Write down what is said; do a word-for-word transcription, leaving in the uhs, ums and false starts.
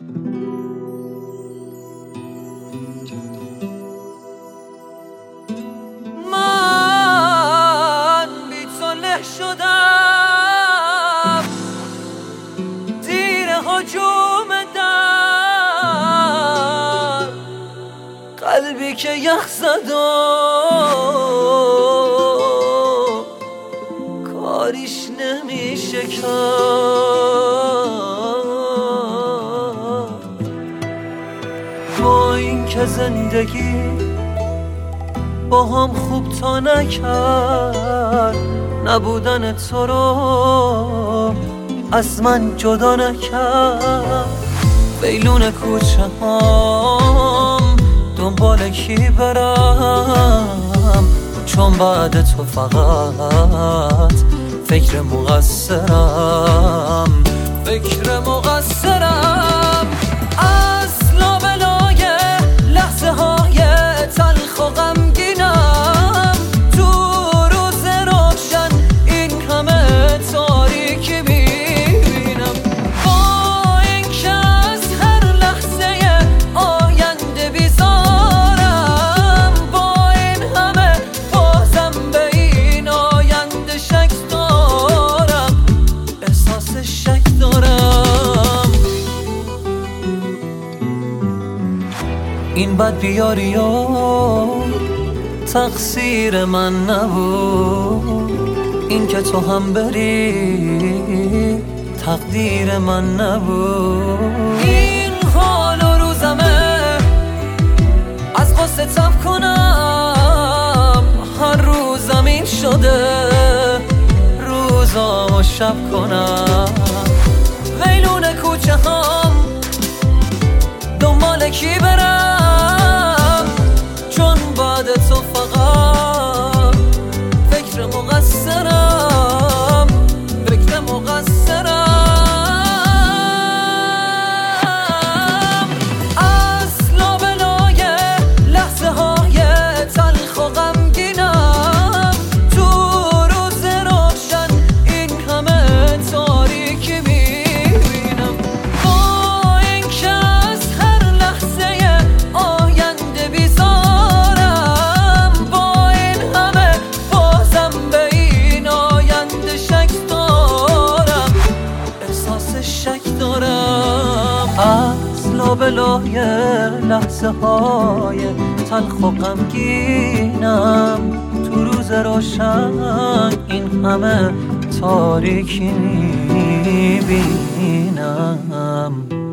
من بی تو له شدم، زیر هجوم در قلبی که یخ زد و کاریش نمیشه کرد. با این که زندگی با هم خوب تا نکرد، نبودن تو رو از من جدا نکرد. بیلون کوچه هم دنبال کی برم، چون بعد تو فقط فکر مقصرم فکر مقصرم. از لابلای لحظه های تلخ و غمگینم، تو روز روشن این همه تاریکی میبینم. با این که از هر لحظه آینده بیزارم، با این همه بازم به این آینده شک دارم، احساس شک دارم. این بد بیاری و تقصیر من نبود، این که تو هم بری تقدیر من نبود. این حال و روزمه از قصه تب کنم، هر روزم این شده روزامو شب کنم. ویلون کوچه هم دنبال کی برم، چون بعد تو فقط فکر مقصرم فکر مقصرم. از لابلای لحظه های تلخ و غمگینم، تو روز روشن این همه تاریکی میبینم. با این که از هر لحظه آینده بیزارم، با این همه بازم به این آینده شک دارم، احساس شک دارم. از لابلای لحظه های تلخ و غمگینم، تو روز روشن این همه تاریکی میبینم.